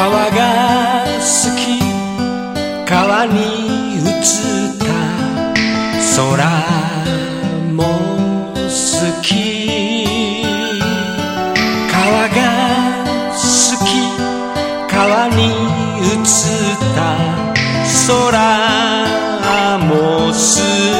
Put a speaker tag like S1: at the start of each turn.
S1: 川が好き、川に映った空も好き。川が好き、川に映った空も好き。